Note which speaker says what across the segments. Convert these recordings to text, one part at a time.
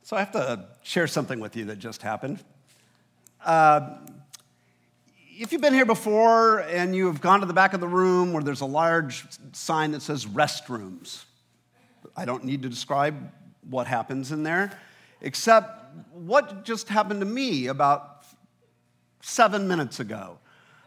Speaker 1: So I have to share something with you that just happened. If you've been here before and you've gone to the back of the room where there's a large sign that says restrooms, I don't need to describe what happens in there, except what just happened to me about 7 minutes ago.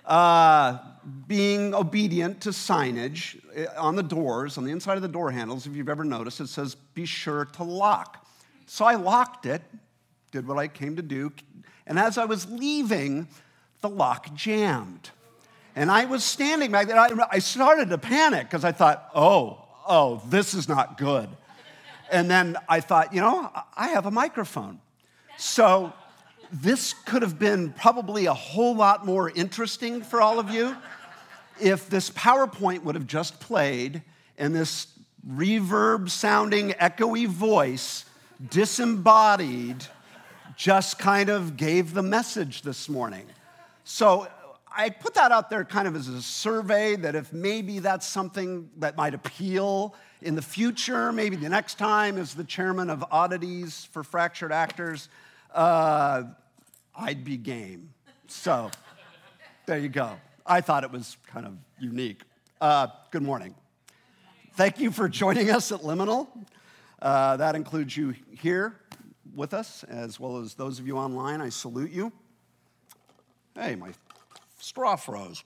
Speaker 1: Being obedient to signage on the doors, on the inside of the door handles, if you've ever noticed, it says, be sure to lock. So I locked it, did what I came to do, and as I was leaving, the lock jammed. And I was standing back there, I started to panic because I thought, oh, this is not good. And then I thought, I have a microphone. So this could have been probably a whole lot more interesting for all of you if this PowerPoint would have just played and this reverb-sounding, echoey voice, disembodied, just kind of gave the message this morning. So I put that out there kind of as a survey that if maybe that's something that might appeal in the future, maybe the next time as the chairman of Oddities for Fractured Actors, I'd be game. So there you go. I thought it was kind of unique. Good morning. Thank you for joining us at Liminal. That includes you here with us, as well as those of you online. I salute you. Hey, my straw froze.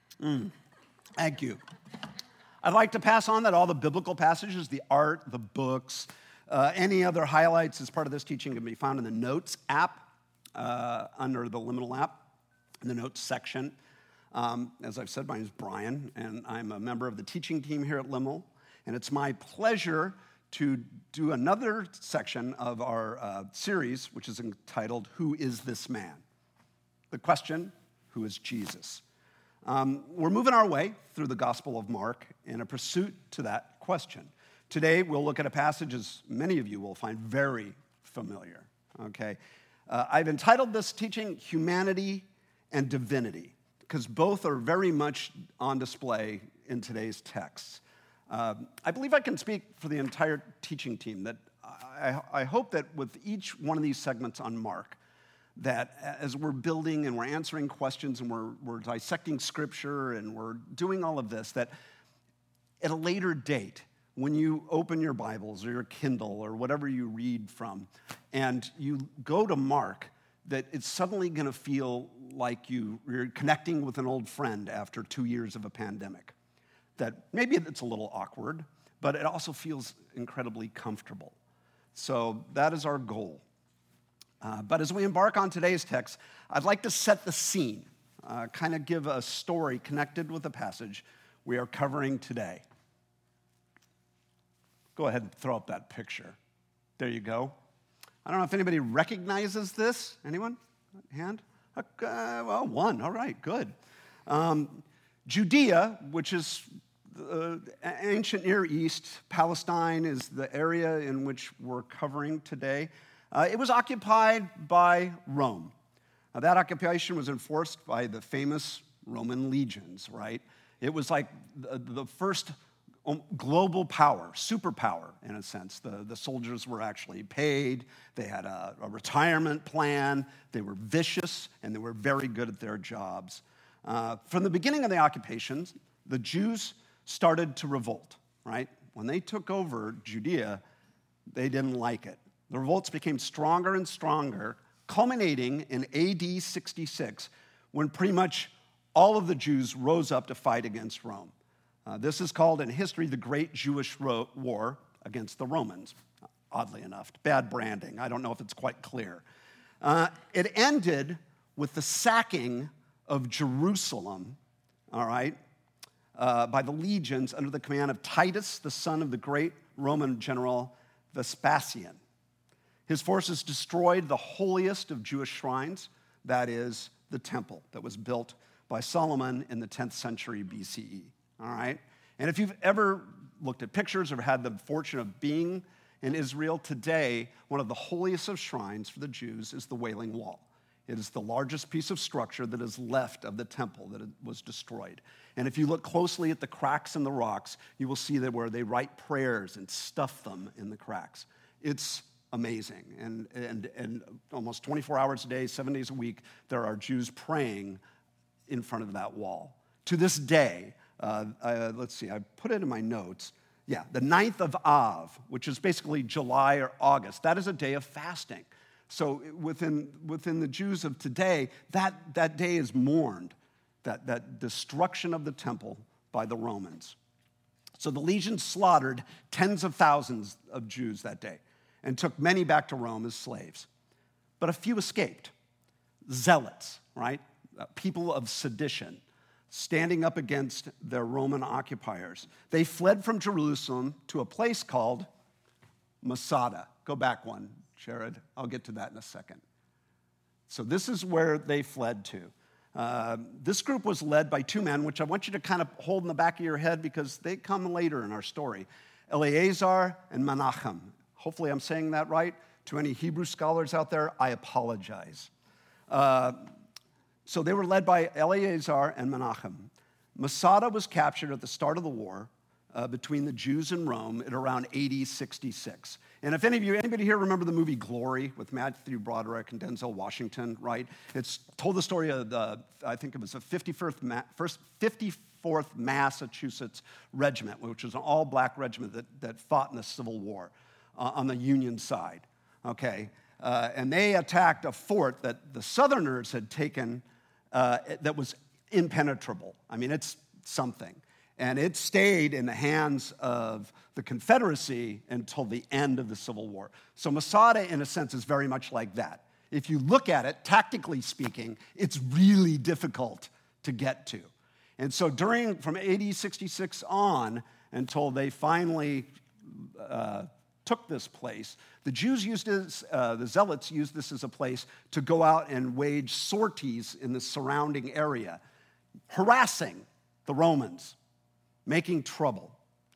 Speaker 1: Thank you. I'd like to pass on that all the biblical passages, the art, the books, any other highlights as part of this teaching can be found in the Notes app, under the Liminal app, in the Notes section. As I've said, my name is Brian, and I'm a member of the teaching team here at Liminal, and it's my pleasure to do another section of our series, which is entitled, Who is This Man? The question, who is Jesus? We're moving our way through the Gospel of Mark in a pursuit to that question. Today, we'll look at a passage, as many of you will find very familiar, okay? I've entitled this teaching, Humanity and Divinity, because both are very much on display in today's texts. I believe I can speak for the entire teaching team that I hope that with each one of these segments on Mark, that as we're building and we're answering questions and we're dissecting Scripture and we're doing all of this, that at a later date, when you open your Bibles or your Kindle or whatever you read from, and you go to Mark, that it's suddenly going to feel like you're connecting with an old friend after 2 years of a pandemic. That maybe it's a little awkward, but it also feels incredibly comfortable. So that is our goal. But as we embark on today's text, I'd like to set the scene, kind of give a story connected with the passage we are covering today. Go ahead and throw up that picture. There you go. I don't know if anybody recognizes this. Anyone? Hand? Well, one. All right, good. Judea, which is the ancient Near East, Palestine is the area in which we're covering today. It was occupied by Rome. That occupation was enforced by the famous Roman legions, right? It was like the first global power, superpower in a sense. The soldiers were actually paid. They had a retirement plan. They were vicious, and they were very good at their jobs. From the beginning of the occupations, the Jews started to revolt, right? When they took over Judea, they didn't like it. The revolts became stronger and stronger, culminating in AD 66, when pretty much all of the Jews rose up to fight against Rome. This is called in history the Great Jewish War against the Romans, oddly enough. Bad branding. I don't know if it's quite clear. It ended with the sacking of Jerusalem, all right, by the legions under the command of Titus, the son of the great Roman general Vespasian. His forces destroyed the holiest of Jewish shrines, that is, the temple that was built by Solomon in the 10th century BCE, all right? And if you've ever looked at pictures or had the fortune of being in Israel today, one of the holiest of shrines for the Jews is the Wailing Wall. It is the largest piece of structure that is left of the temple that was destroyed. And if you look closely at the cracks in the rocks, you will see that where they write prayers and stuff them in the cracks. It's amazing. And almost 24 hours a day, 7 days a week, there are Jews praying in front of that wall. To this day, let's see, I put it in my notes. Yeah, the 9th of Av, which is basically July or August, that is a day of fasting. So within the Jews of today, that day is mourned, that destruction of the temple by the Romans. So the legion slaughtered tens of thousands of Jews that day and took many back to Rome as slaves. But a few escaped. Zealots, right? People of sedition, standing up against their Roman occupiers. They fled from Jerusalem to a place called Masada. Go back one, Jared. I'll get to that in a second. So this is where they fled to. This group was led by two men, which I want you to kind of hold in the back of your head because they come later in our story. Eleazar and Menachem. Hopefully I'm saying that right. To any Hebrew scholars out there, I apologize. So they were led by Eleazar and Menachem. Masada was captured at the start of the war between the Jews and Rome at around AD 66. And if anybody here remember the movie Glory with Matthew Broderick and Denzel Washington, right? It's told the story of I think it was the 54th Massachusetts Regiment, which was an all-black regiment that fought in the Civil War on the Union side, okay? And they attacked a fort that the Southerners had taken that was impenetrable. I mean, it's something. And it stayed in the hands of the Confederacy until the end of the Civil War. So Masada, in a sense, is very much like that. If you look at it, tactically speaking, it's really difficult to get to. And so from AD 66 on until they finally took this place, the Jews used this, the Zealots used this as a place to go out and wage sorties in the surrounding area, harassing the Romans, making trouble.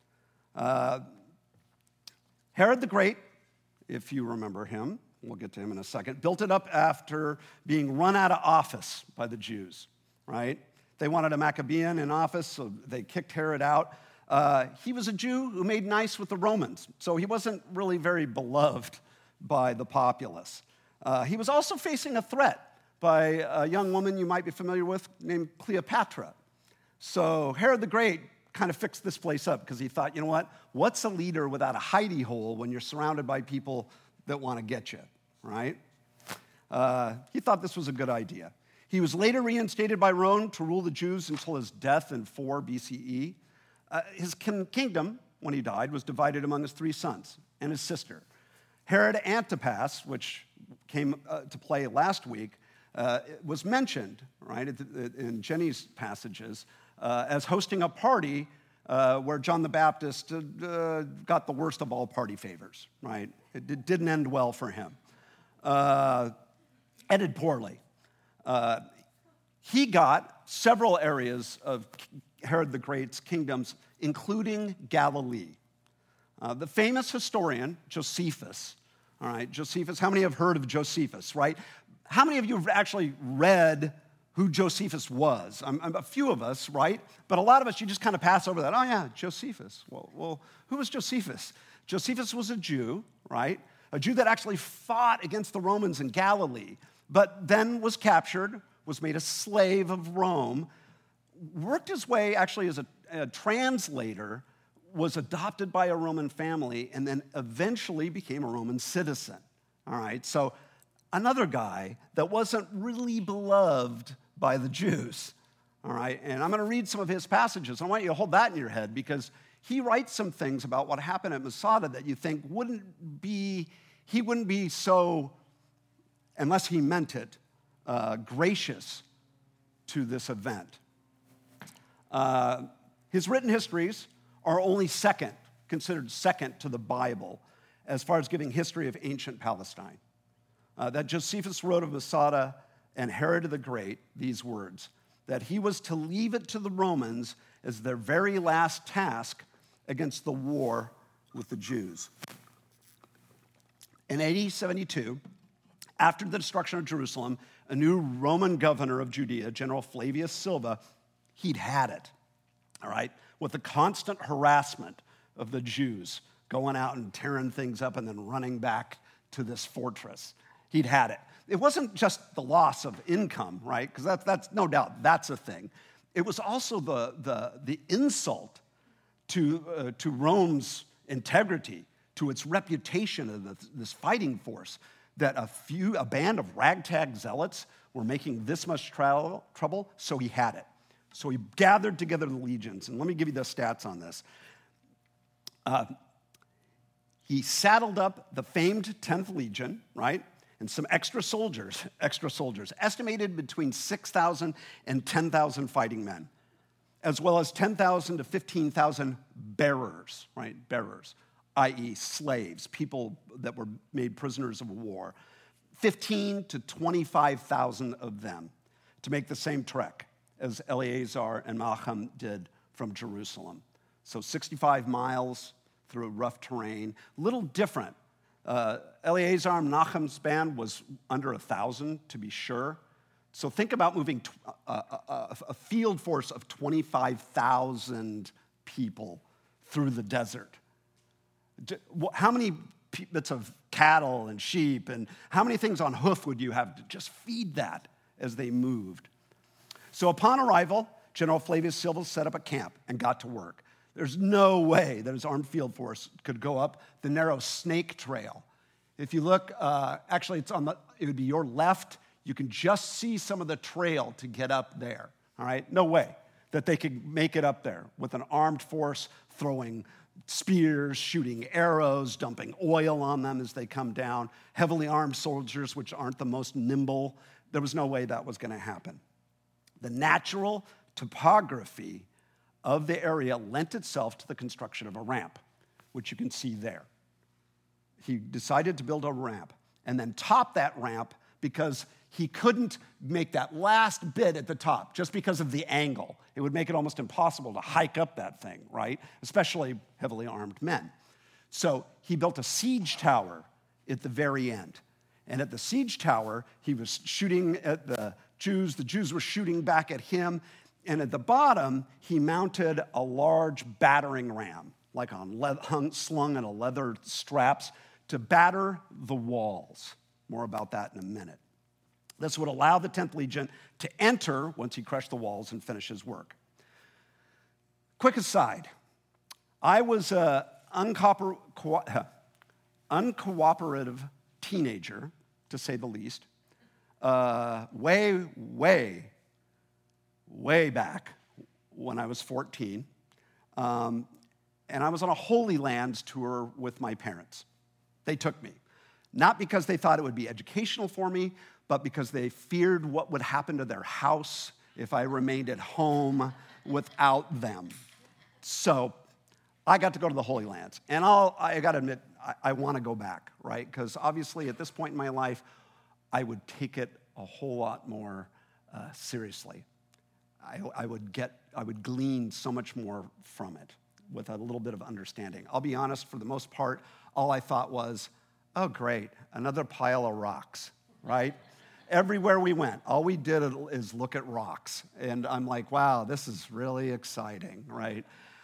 Speaker 1: Herod the Great, if you remember him, we'll get to him in a second, built it up after being run out of office by the Jews, right? They wanted a Maccabean in office, so they kicked Herod out. He was a Jew who made nice with the Romans, so he wasn't really very beloved by the populace. He was also facing a threat by a young woman you might be familiar with named Cleopatra. So Herod the Great kind of fixed this place up because he thought, you know what? What's a leader without a hidey hole when you're surrounded by people that want to get you, right? He thought this was a good idea. He was later reinstated by Rome to rule the Jews until his death in 4 BCE. His kingdom, when he died, was divided among his 3 sons and his sister. Herod Antipas, which came to play last week, was mentioned, right, in Jenny's passages, as hosting a party where John the Baptist got the worst of all party favors, right? It didn't end well for him. Ended poorly. He got several areas of Herod the Great's kingdoms, including Galilee. The famous historian, Josephus, all right, Josephus, how many have heard of Josephus, right? How many of you have actually read who Josephus was? A few of us, right? But a lot of us, you just kind of pass over that. Oh, yeah, Josephus. Well, who was Josephus? Josephus was a Jew, right? A Jew that actually fought against the Romans in Galilee, but then was captured, was made a slave of Rome, worked his way actually as a translator, was adopted by a Roman family, and then eventually became a Roman citizen. All right, so another guy that wasn't really beloved by the Jews. All right, and I'm going to read some of his passages. I want you to hold that in your head because he writes some things about what happened at Masada that you think he wouldn't be so, unless he meant it, gracious to this event. His written histories are only considered second to the Bible as far as giving history of ancient Palestine. That Josephus wrote of Masada and Herod the Great these words, that he was to leave it to the Romans as their very last task against the war with the Jews. In AD 72, after the destruction of Jerusalem, a new Roman governor of Judea, General Flavius Silva, he'd had it, all right, with the constant harassment of the Jews going out and tearing things up and then running back to this fortress. He'd had it. It wasn't just the loss of income, right? Because that's no doubt, that's a thing. It was also the insult to Rome's integrity, to its reputation of this fighting force, that a band of ragtag zealots were making this much trouble, so he had it. So he gathered together the legions, and let me give you the stats on this. He saddled up the famed 10th Legion, right? And some extra soldiers, estimated between 6,000 and 10,000 fighting men, as well as 10,000 to 15,000 bearers, right? Bearers, i.e. slaves, people that were made prisoners of war. 15 to 25,000 of them to make the same trek as Eleazar and Menachem did from Jerusalem. So 65 miles through rough terrain, a little different. Eleazar and Menachem's band was under 1,000, to be sure. So think about moving a field force of 25,000 people through the desert. How many bits of cattle and sheep and how many things on hoof would you have to just feed that as they moved? So upon arrival, General Flavius Silvius set up a camp and got to work. There's no way that his armed field force could go up the narrow Snake Trail. If you look, actually, it would be your left. You can just see some of the trail to get up there, all right? No way that they could make it up there with an armed force throwing spears, shooting arrows, dumping oil on them as they come down, heavily armed soldiers, which aren't the most nimble. There was no way that was going to happen. The natural topography of the area lent itself to the construction of a ramp, which you can see there. He decided to build a ramp and then top that ramp because he couldn't make that last bit at the top just because of the angle. It would make it almost impossible to hike up that thing, right? Especially heavily armed men. So he built a siege tower at the very end. And at the siege tower, he was shooting at the Jews were shooting back at him. And at the bottom, he mounted a large battering ram, like slung on a leather straps, to batter the walls. More about that in a minute. This would allow the 10th Legion to enter once he crushed the walls and finish his work. Quick aside, I was an uncooperative teenager, to say the least, way back when I was 14. And I was on a Holy Lands tour with my parents. They took me. Not because they thought it would be educational for me, but because they feared what would happen to their house if I remained at home without them. So I got to go to the Holy Lands. And I got to admit, I want to go back, right? Because obviously at this point in my life, I would take it a whole lot more seriously. I would glean so much more from it with a little bit of understanding. I'll be honest, for the most part, all I thought was, oh, great, another pile of rocks, right? Everywhere we went, all we did is look at rocks. And I'm like, wow, this is really exciting, right?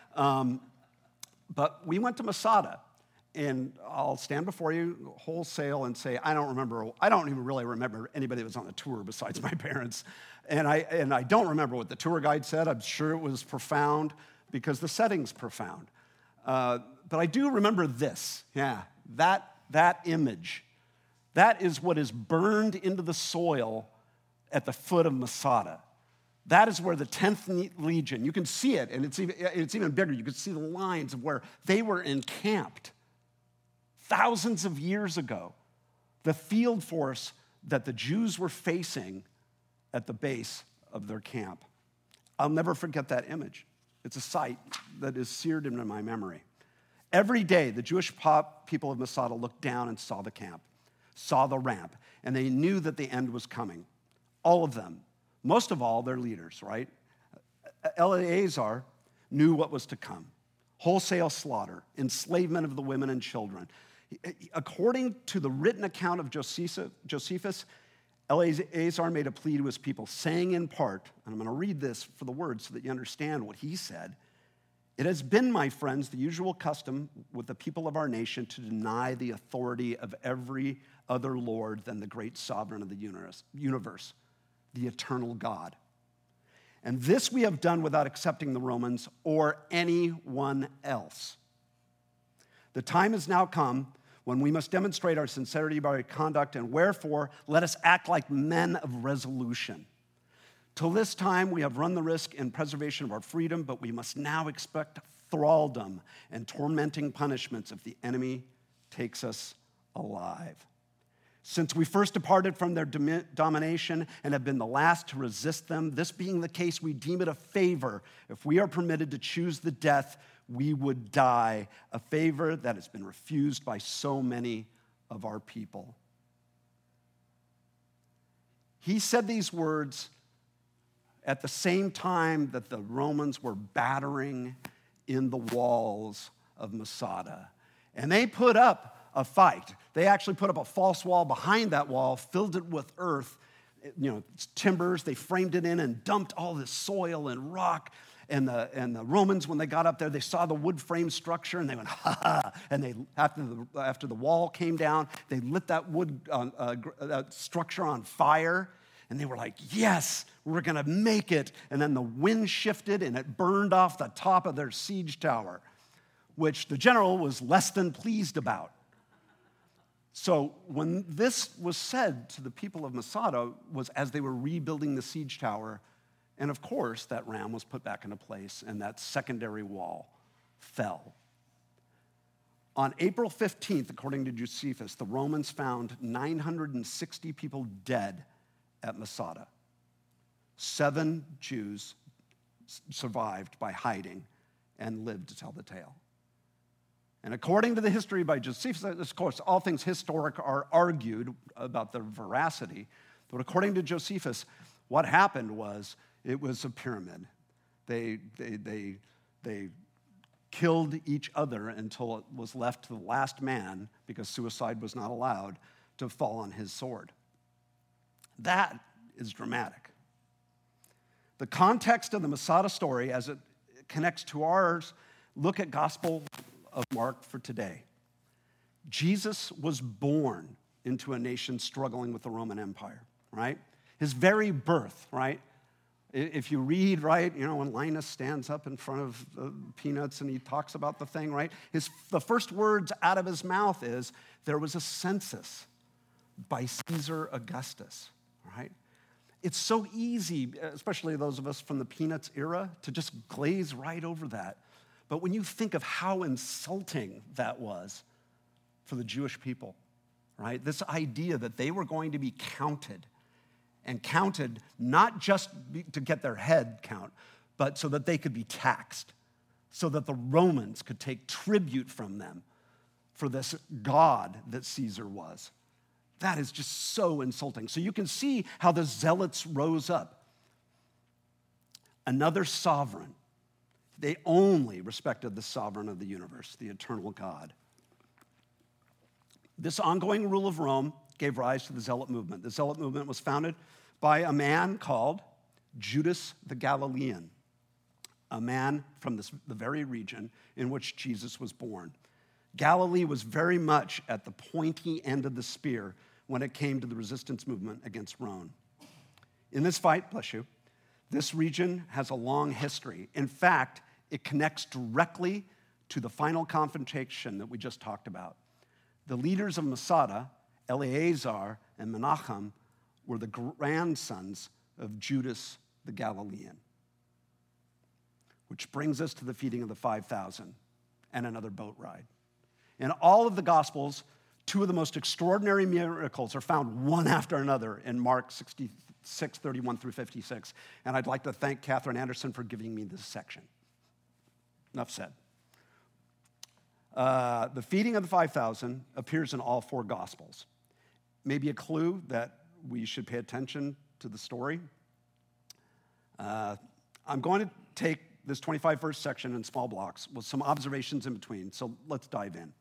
Speaker 1: But we went to Masada. And I'll stand before you wholesale and say, I don't even really remember anybody that was on the tour besides my parents. And I don't remember what the tour guide said. I'm sure it was profound because the setting's profound. But I do remember this, that image. That is what is burned into the soil at the foot of Masada. That is where the 10th Legion, you can see it, and it's even bigger. You can see the lines of where they were encamped thousands of years ago. The field force that the Jews were facing at the base of their camp. I'll never forget that image. It's a sight that is seared into my memory. Every day, the Jewish people of Masada looked down and saw the camp, saw the ramp, and they knew that the end was coming. All of them. Most of all, their leaders, right? Eleazar knew what was to come. Wholesale slaughter, enslavement of the women and children. According to the written account of Josephus, Eleazar made a plea to his people, saying in part, and I'm going to read this for the words so that you understand what he said, It has been, my friends, the usual custom with the people of our nation to deny the authority of every other Lord than the great sovereign of the universe, the eternal God. And this we have done without accepting the Romans or anyone else. The time has now come when we must demonstrate our sincerity by our conduct, and wherefore let us act like men of resolution. Till this time, we have run the risk in preservation of our freedom, but we must now expect thraldom and tormenting punishments if the enemy takes us alive. Since we first departed from their domination and have been the last to resist them, this being the case, we deem it a favor if we are permitted to choose the death we would die, a favor that has been refused by so many of our people. He said these words at the same time that the Romans were battering in the walls of Masada. And they put up a fight. They actually put up a false wall behind that wall, filled it with earth, timbers. They framed it in and dumped all this soil and rock. And the Romans, when they got up there, they saw the wood frame structure and they went, ha ha. And they, after the wall came down, they lit that wood structure on fire. And they were like, yes, we're going to make it. And then the wind shifted and it burned off the top of their siege tower, which the general was less than pleased about. So when this was said to the people of Masada was as they were rebuilding the siege tower, and of course that ram was put back into place and that secondary wall fell. On April 15th, according to Josephus, the Romans found 960 people dead at Masada. 7 Jews survived by hiding and lived to tell the tale. And according to the history by Josephus, of course, all things historic are argued about their veracity, but according to Josephus, what happened was it was a pyramid. They killed each other until it was left to the last man, because suicide was not allowed, to fall on his sword. That is dramatic. The context of the Masada story as it connects to ours, look at Gospel of Mark for today. Jesus was born into a nation struggling with the Roman Empire, right? His very birth, right? If you read, right, when Linus stands up in front of Peanuts and he talks about the thing, right? The first words out of his mouth is, there was a census by Caesar Augustus, right? It's so easy, especially those of us from the Peanuts era, to just glaze right over that. But when you think of how insulting that was for the Jewish people, right? This idea that they were going to be counted, and counted not just to get their head count, but so that they could be taxed, so that the Romans could take tribute from them for this God that Caesar was. That is just so insulting. So you can see how the zealots rose up. Another sovereign. They only respected the sovereign of the universe, the eternal God. This ongoing rule of Rome gave rise to the Zealot movement. The Zealot movement was founded by a man called Judas the Galilean, a man from the very region in which Jesus was born. Galilee was very much at the pointy end of the spear when it came to the resistance movement against Rome. In this fight, bless you, this region has a long history. In fact, it connects directly to the final confrontation that we just talked about. The leaders of Masada, Eleazar and Menachem, were the grandsons of Judas the Galilean. Which brings us to the feeding of the 5,000 and another boat ride. In all of the Gospels, 2 of the most extraordinary miracles are found one after another in Mark 66, 31 through 56. And I'd like to thank Catherine Anderson for giving me this section. Enough said. The feeding of the 5,000 appears in all 4 Gospels. Maybe a clue that we should pay attention to the story. I'm going to take this 25-verse section in small blocks with some observations in between, so let's dive in.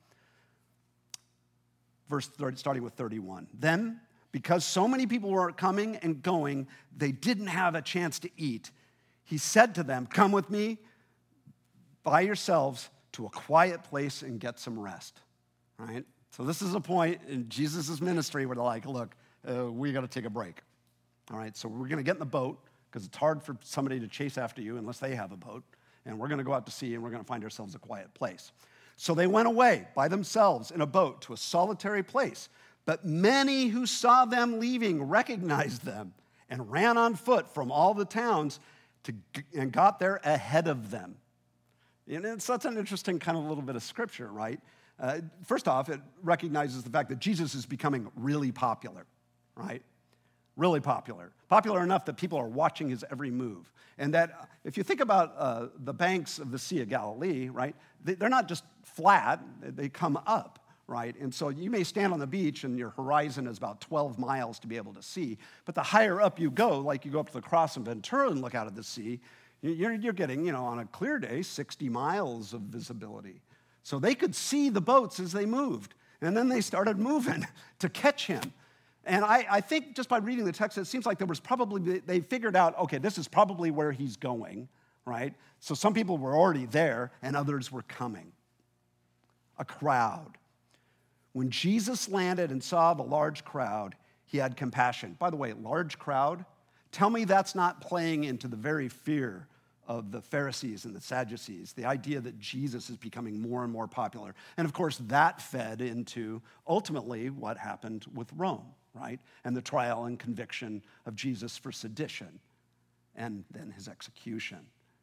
Speaker 1: Verse 30, starting with 31. Then, because so many people were coming and going, they didn't have a chance to eat. He said to them, "Come with me by yourselves to a quiet place and get some rest, right? So this is a point in Jesus' ministry where they're like, look, we got to take a break, all right? So we're going to get in the boat because it's hard for somebody to chase after you unless they have a boat, and we're going to go out to sea, and we're going to find ourselves a quiet place. So they went away by themselves in a boat to a solitary place, but many who saw them leaving recognized them and ran on foot from all the towns and got there ahead of them. And it's such an interesting kind of little bit of scripture, right? First off, it recognizes the fact that Jesus is becoming really popular, right? Really popular. Popular enough that people are watching his every move. And that if you think about the banks of the Sea of Galilee, right, they're not just flat, they come up, right? And so you may stand on the beach and your horizon is about 12 miles to be able to see, but the higher up you go, like you go up to the Cross in Ventura and look out at the sea, you're getting, on a clear day, 60 miles of visibility. So they could see the boats as they moved, and then they started moving to catch him. And I think just by reading the text, it seems like they figured out, okay, this is probably where he's going, right? So some people were already there, and others were coming. A crowd. When Jesus landed and saw the large crowd, he had compassion. By the way, large crowd, tell me that's not playing into the very fear of the Pharisees and the Sadducees, the idea that Jesus is becoming more and more popular. And of course, that fed into ultimately what happened with Rome, right? And the trial and conviction of Jesus for sedition and then his execution.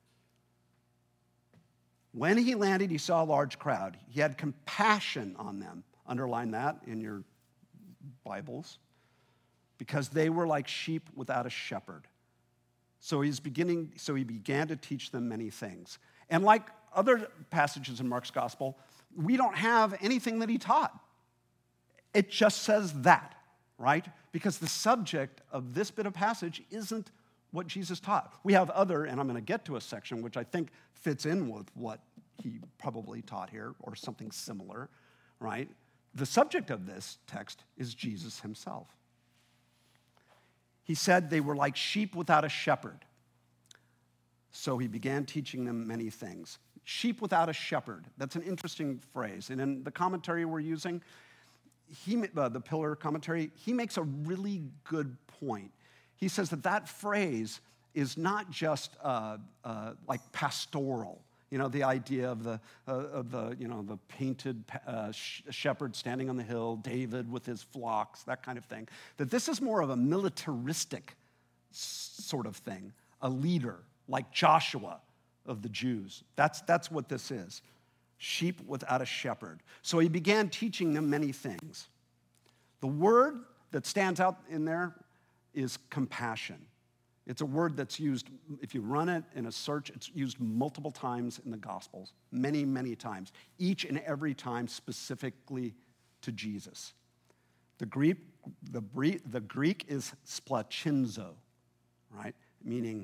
Speaker 1: When he landed, he saw a large crowd. He had compassion on them. Underline that in your Bibles. Because they were like sheep without a shepherd. So he began to teach them many things. And like other passages in Mark's gospel, we don't have anything that he taught. It just says that, right? Because the subject of this bit of passage isn't what Jesus taught. We have other, and I'm going to get to a section which I think fits in with what he probably taught here, or something similar, right? The subject of this text is Jesus himself. He said they were like sheep without a shepherd. So he began teaching them many things. Sheep without a shepherd. That's an interesting phrase. And in the commentary we're using, the Pillar commentary, he makes a really good point. He says that phrase is not just like pastoral. The idea of the painted shepherd standing on the hill, David with his flocks, that kind of thing. That this is more of a militaristic sort of thing, a leader like Joshua of the Jews. That's what this is, sheep without a shepherd. So he began teaching them many things. The word that stands out in there is compassion. It's a word that's used, if you run it in a search, it's used multiple times in the Gospels, many, many times, each and every time specifically to Jesus. The Greek is splachinzo, right? Meaning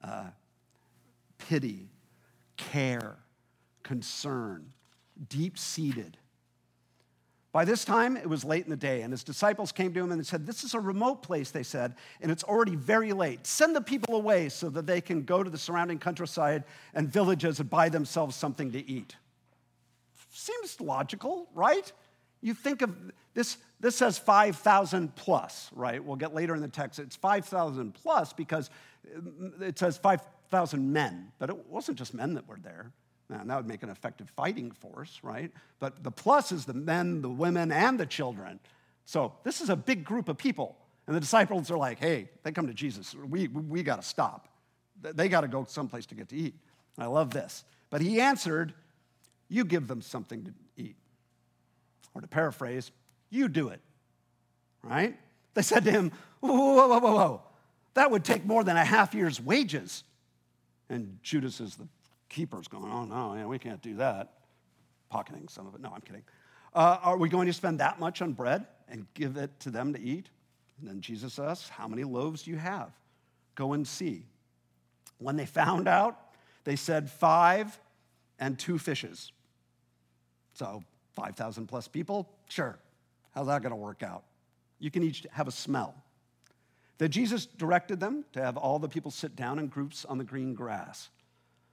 Speaker 1: pity, care, concern, deep-seated. By this time, it was late in the day, and his disciples came to him and they said, "This is a remote place," they said, "and it's already very late. Send the people away so that they can go to the surrounding countryside and villages and buy themselves something to eat." Seems logical, right? You think of this says 5,000 plus, right? We'll get later in the text. It's 5,000 plus because it says 5,000 men, but it wasn't just men that were there. Now, that would make an effective fighting force, right? But the plus is the men, the women, and the children. So this is a big group of people. And the disciples are like, hey, they come to Jesus. We got to stop. They got to go someplace to get to eat. I love this. But he answered, "You give them something to eat." Or to paraphrase, "You do it." Right? They said to him, whoa. That would take more than a half year's wages. And Judas is the keeper's going, "Oh, no, we can't do that." Pocketing some of it. No, I'm kidding. Are we going to spend that much on bread and give it to them to eat? And then Jesus asks, "How many loaves do you have? Go and see." When they found out, they said 5 and 2 fishes. So 5,000 plus people? Sure. How's that going to work out? You can each have a smell. Then Jesus directed them to have all the people sit down in groups on the green grass.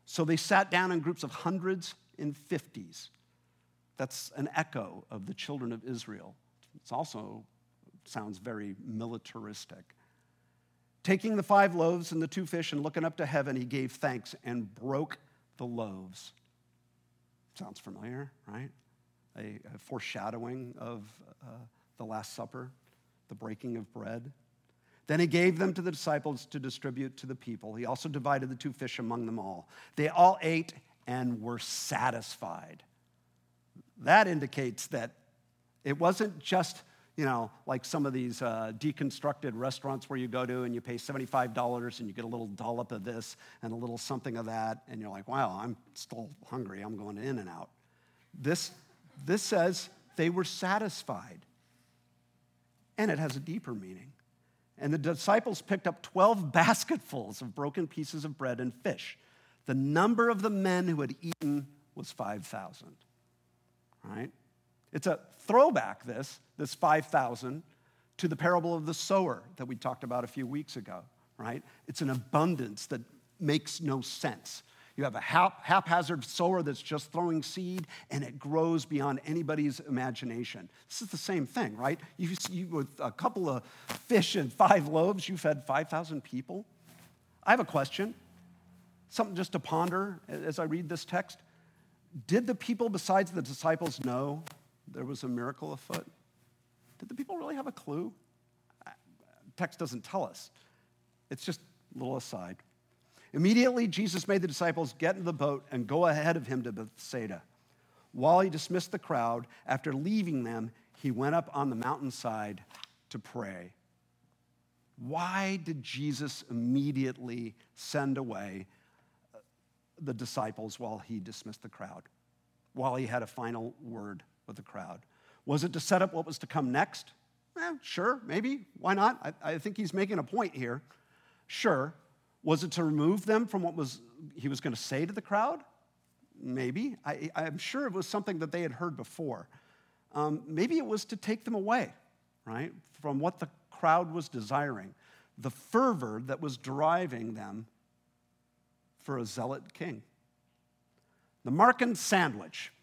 Speaker 1: So they sat down in groups of hundreds and fifties. That's an echo of the children of Israel. It also sounds very militaristic. Taking the 5 loaves and the 2 fish and looking up to heaven, he gave thanks and broke the loaves. Sounds familiar, right? A foreshadowing of the Last Supper, the breaking of bread. Then he gave them to the disciples to distribute to the people. He also divided the 2 fish among them all. They all ate and were satisfied. That indicates that it wasn't just, like some of these deconstructed restaurants where you go to and you pay $75 and you get a little dollop of this and a little something of that, and you're like, wow, I'm still hungry. I'm going in and out. This says they were satisfied. And it has a deeper meaning. And the disciples picked up 12 basketfuls of broken pieces of bread and fish. The number of the men who had eaten was 5,000. Right? It's a throwback, this 5,000, to the parable of the sower that we talked about a few weeks ago. Right? It's an abundance that makes no sense. You have a haphazard sower that's just throwing seed, and it grows beyond anybody's imagination. This is the same thing, right? You with a couple of fish and 5 loaves, you fed 5,000 people. I have a question, something just to ponder as I read this text. Did the people besides the disciples know there was a miracle afoot? Did the people really have a clue? The text doesn't tell us. It's just a little aside. Immediately, Jesus made the disciples get in the boat and go ahead of him to Bethsaida. While he dismissed the crowd, after leaving them, he went up on the mountainside to pray. Why did Jesus immediately send away the disciples while he dismissed the crowd, while he had a final word with the crowd? Was it to set up what was to come next? Sure, maybe. Why not? I think he's making a point here. Sure. Was it to remove them from what he was going to say to the crowd? Maybe. I'm sure it was something that they had heard before. Maybe it was to take them away, right, from what the crowd was desiring, the fervor that was driving them for a zealot king. The Markan sandwich.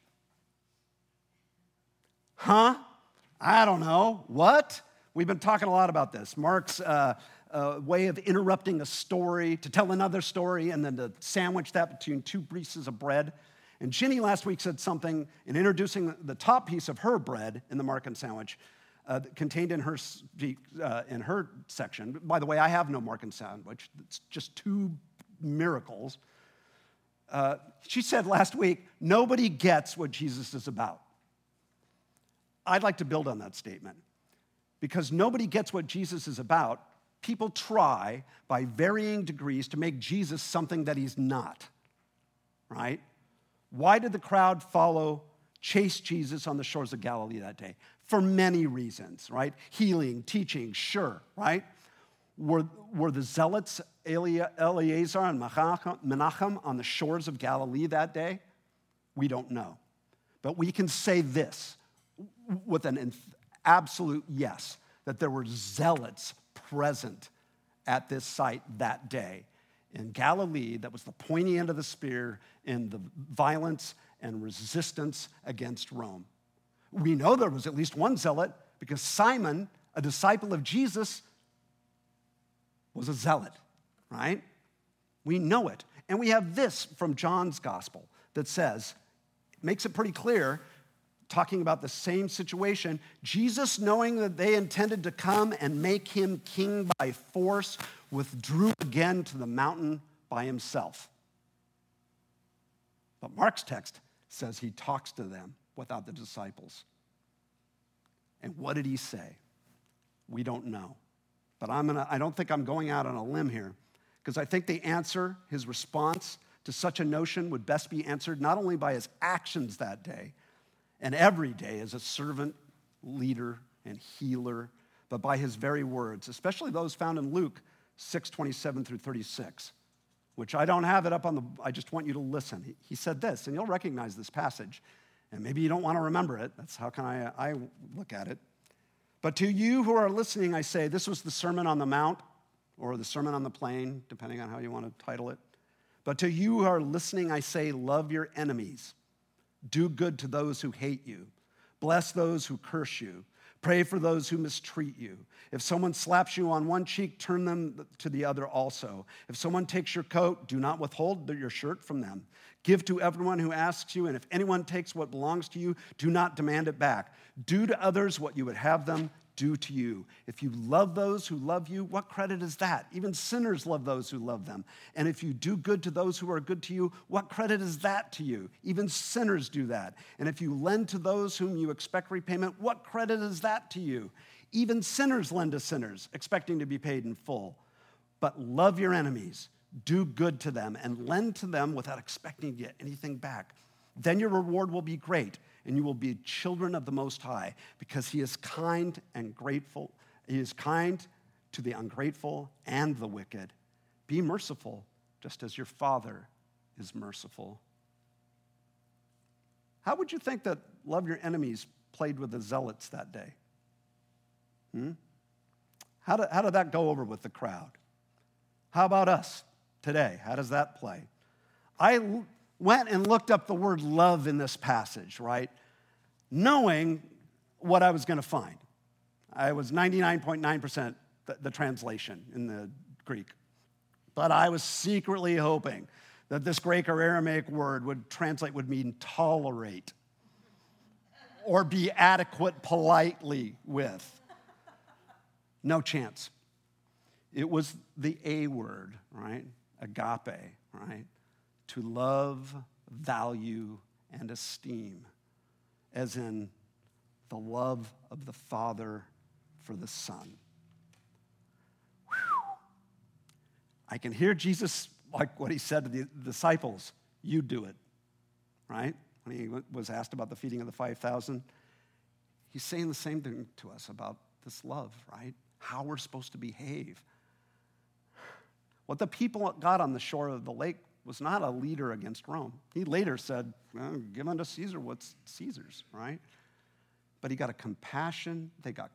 Speaker 1: Huh? I don't know. What? We've been talking a lot about this. Mark's way of interrupting a story to tell another story and then to sandwich that between 2 pieces of bread. And Ginny last week said something in introducing the top piece of her bread in the Markan sandwich contained in her section. By the way, I have no Markan sandwich. It's just 2 miracles. She said last week, nobody gets what Jesus is about. I'd like to build on that statement. Because nobody gets what Jesus is about, people try by varying degrees to make Jesus something that he's not, right? Why did the crowd chase Jesus on the shores of Galilee that day? For many reasons, right? Healing, teaching, sure, right? Were the zealots Eleazar and Menachem on the shores of Galilee that day? We don't know. But we can say this with an absolute yes, that there were zealots present at this site that day. In Galilee, that was the pointy end of the spear in the violence and resistance against Rome. We know there was at least one zealot because Simon, a disciple of Jesus, was a zealot, right? We know it. And we have this from John's gospel that says, makes it pretty clear, talking about the same situation, Jesus, knowing that they intended to come and make him king by force, withdrew again to the mountain by himself. But Mark's text says he talks to them without the disciples. And what did he say? We don't know. But I don't think I'm going out on a limb here, because I think the answer, his response to such a notion would best be answered not only by his actions that day, and every day as a servant, leader, and healer, but by his very words, especially those found in Luke 6:27 through 36, which I don't have it up on I just want you to listen. He said this, and you'll recognize this passage, and maybe you don't want to remember it. That's how can I look at it. But to you who are listening, I say, this was the Sermon on the Mount, or the Sermon on the Plain, depending on how you want to title it. But to you who are listening, I say, love your enemies. Do good to those who hate you. Bless those who curse you. Pray for those who mistreat you. If someone slaps you on one cheek, turn them to the other also. If someone takes your coat, do not withhold your shirt from them. Give to everyone who asks you, and if anyone takes what belongs to you, do not demand it back. Do to others what you would have them do to you. If you love those who love you, what credit is that? Even sinners love those who love them. And if you do good to those who are good to you, what credit is that to you? Even sinners do that. And if you lend to those whom you expect repayment, what credit is that to you? Even sinners lend to sinners, expecting to be paid in full. But love your enemies, do good to them, and lend to them without expecting to get anything back. Then your reward will be great, and you will be children of the Most High, because he is kind and grateful. He is kind to the ungrateful and the wicked. Be merciful, just as your Father is merciful. How would you think that love your enemies played with the zealots that day? How did that go over with the crowd? How about us today? How does that play? I went and looked up the word love in this passage, right? Knowing what I was going to find. I was 99.9% the translation in the Greek. But I was secretly hoping that this Greek or Aramaic word would mean tolerate or be adequate politely with. No chance. It was the A word, right? Agape, right? To love, value, and esteem, as in the love of the Father for the Son. Whew. I can hear Jesus, like what he said to the disciples, you do it, right? When he was asked about the feeding of the 5,000, he's saying the same thing to us about this love, right? How we're supposed to behave. What the people got on the shore of the lake was not a leader against Rome. He later said, well, give unto Caesar what's Caesar's, right? But he got compassion, they got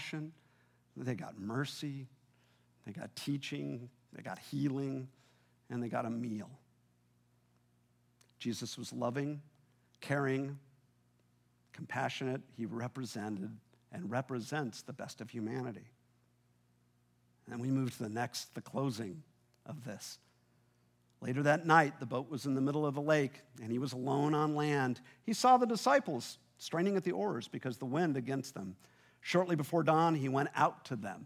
Speaker 1: mercy, they got teaching, they got healing, and they got a meal. Jesus was loving, caring, compassionate. He represented and represents the best of humanity. And we move to the closing of this. Later that night, the boat was in the middle of a lake, and he was alone on land. He saw the disciples straining at the oars because the wind against them. Shortly before dawn, he went out to them.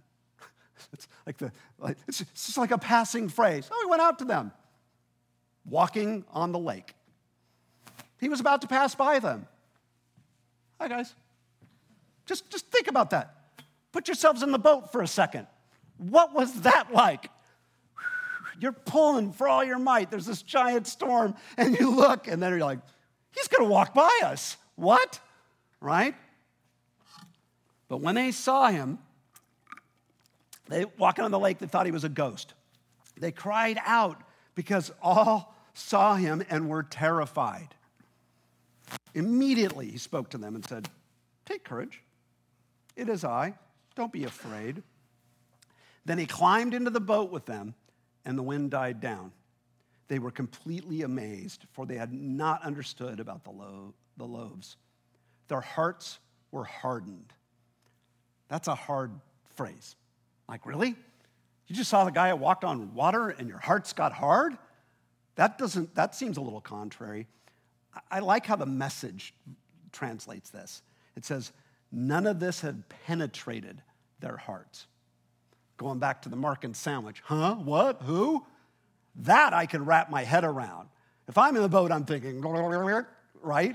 Speaker 1: It's just like a passing phrase. Oh, he went out to them, walking on the lake. He was about to pass by them. Hi, guys. Just think about that. Put yourselves in the boat for a second. What was that like? You're pulling for all your might. There's this giant storm, and you look, and then you're like, he's going to walk by us. What? Right? But when they saw him, they walking on the lake, they thought he was a ghost. They cried out because all saw him and were terrified. Immediately, he spoke to them and said, take courage. It is I. Don't be afraid. Then he climbed into the boat with them, and the wind died down. They were completely amazed, for they had not understood about the loaves. Their hearts were hardened. That's a hard phrase. Like, really? You just saw the guy that walked on water and your hearts got hard? That seems a little contrary. I like how the Message translates this. It says, none of this had penetrated their hearts. Going back to the Mark and sandwich. Huh? What? Who? That I can wrap my head around. If I'm in the boat, I'm thinking, right?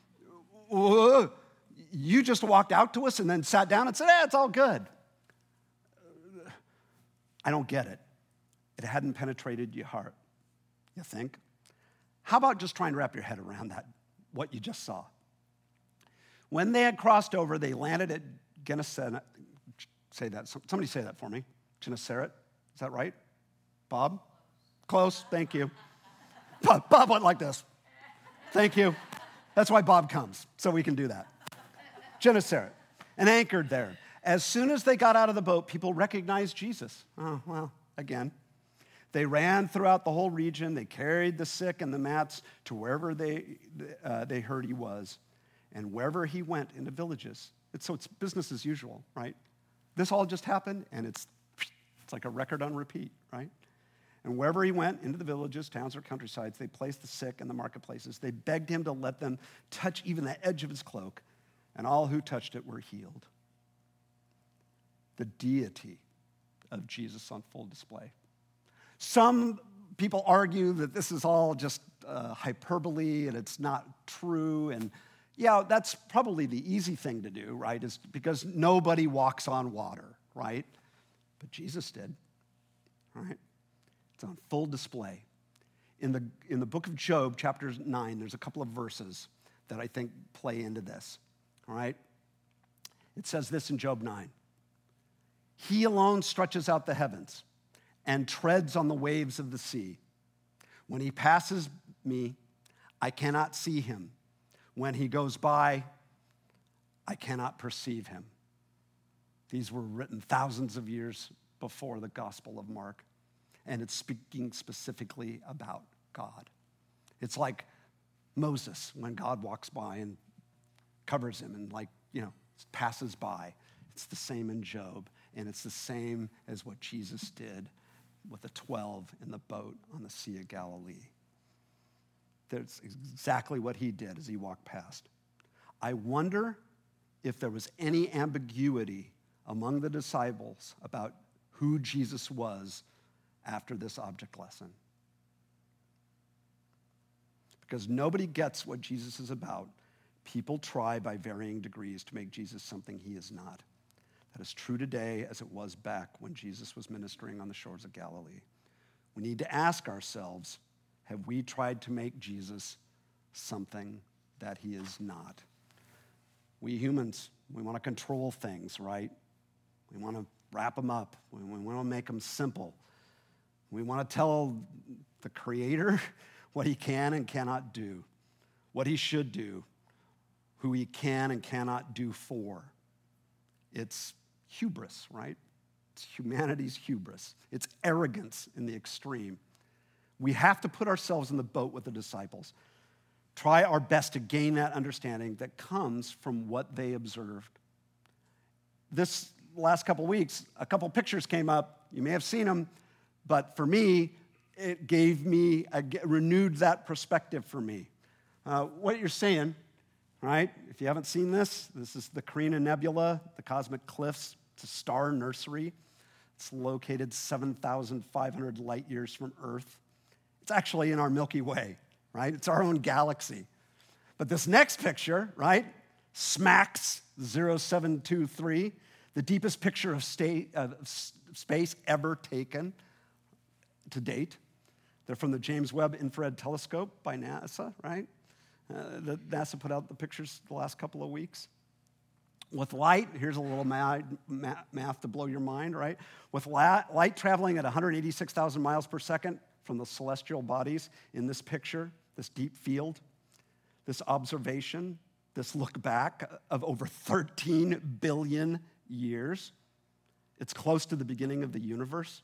Speaker 1: You just walked out to us and then sat down and said, it's all good. I don't get it. It hadn't penetrated your heart, you think? How about just trying to wrap your head around that, what you just saw? When they had crossed over, they landed at Gennesaret. Say that. Somebody say that for me. Gennesaret. Is that right? Bob? Close. Thank you. Bob went like this. Thank you. That's why Bob comes, so we can do that. Gennesaret. And anchored there. As soon as they got out of the boat, people recognized Jesus. Oh, well, again. They ran throughout the whole region. They carried the sick and the mats to wherever they heard he was. And wherever he went into villages, it's business as usual, right? This all just happened, and it's like a record on repeat, right? And wherever he went, into the villages, towns, or countrysides, they placed the sick in the marketplaces. They begged him to let them touch even the edge of his cloak, and all who touched it were healed. The deity of Jesus on full display. Some people argue that this is all just hyperbole and it's not true. And yeah, that's probably the easy thing to do, right? Is because nobody walks on water, right? But Jesus did, right? It's on full display. In the book of Job, chapter 9, there's a couple of verses that I think play into this, all right? It says this in Job 9. He alone stretches out the heavens and treads on the waves of the sea. When he passes me, I cannot see him. When he goes by, I cannot perceive him. These were written thousands of years before the Gospel of Mark, and it's speaking specifically about God. It's like Moses when God walks by and covers him and passes by. It's the same in Job, and it's the same as what Jesus did with the 12 in the boat on the Sea of Galilee. That's exactly what he did as he walked past. I wonder if there was any ambiguity among the disciples about who Jesus was after this object lesson. Because nobody gets what Jesus is about. People try by varying degrees to make Jesus something he is not. That is true today as it was back when Jesus was ministering on the shores of Galilee. We need to ask ourselves, have we tried to make Jesus something that he is not? We humans, we want to control things, right? We want to wrap them up. We want to make them simple. We want to tell the Creator what he can and cannot do, what he should do, who he can and cannot do for. It's hubris, right? It's humanity's hubris. It's arrogance in the extreme. We have to put ourselves in the boat with the disciples. Try our best to gain that understanding that comes from what they observed. This last couple weeks, a couple pictures came up. You may have seen them, but for me, it renewed that perspective for me. What you're saying, right? If you haven't seen this is the Carina Nebula, the cosmic cliffs. It's a star nursery. It's located 7,500 light years from Earth. It's actually in our Milky Way, right? It's our own galaxy. But this next picture, right? SMACS 0723, the deepest picture of space ever taken to date. They're from the James Webb Infrared Telescope by NASA, right? NASA put out the pictures the last couple of weeks. With light, here's a little math to blow your mind, right? With light traveling at 186,000 miles per second from the celestial bodies in this picture, this deep field, this observation, this look back of over 13 billion years, it's close to the beginning of the universe.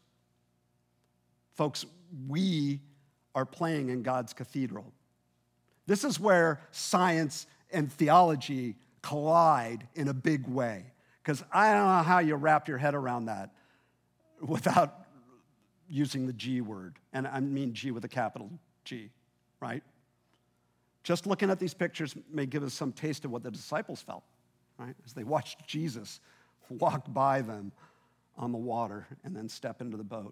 Speaker 1: Folks, we are playing in God's cathedral. This is where science and theology collide in a big way. Because I don't know how you wrap your head around that without using the G word. And I mean G with a capital G, right? Just looking at these pictures may give us some taste of what the disciples felt, right? As they watched Jesus walk by them on the water and then step into the boat.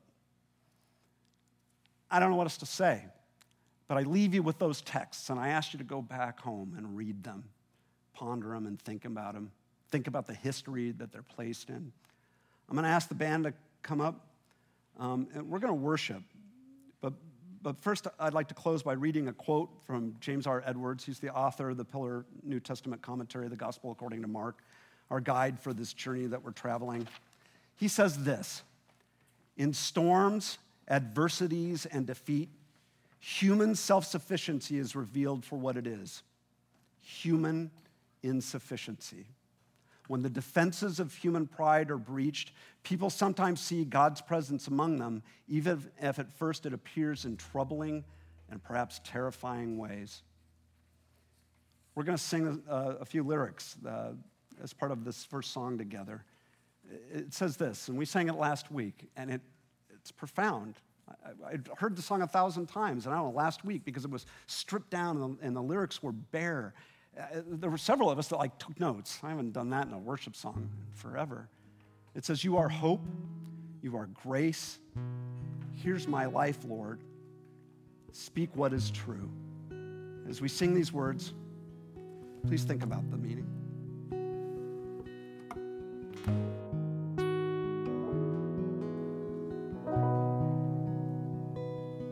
Speaker 1: I don't know what else to say, but I leave you with those texts, and I ask you to go back home and read them, ponder them, and think about them. Think about the history that they're placed in. I'm going to ask the band to come up, and we're going to worship. But first, I'd like to close by reading a quote from James R. Edwards. He's the author of the Pillar New Testament commentary, The Gospel According to Mark, our guide for this journey that we're traveling. He says this: in storms, adversities, and defeat, human self-sufficiency is revealed for what it is: human insufficiency. When the defenses of human pride are breached, people sometimes see God's presence among them, even if at first it appears in troubling and perhaps terrifying ways. We're going to sing a few lyrics as part of this first song together. It says this, and we sang it last week, and it's profound. I'd heard the song 1,000 times, and I don't know, last week, because it was stripped down and the lyrics were bare. There were several of us that took notes. I haven't done that in a worship song in forever. It says, you are hope, you are grace. Here's my life, Lord. Speak what is true. As we sing these words, please think about the meaning.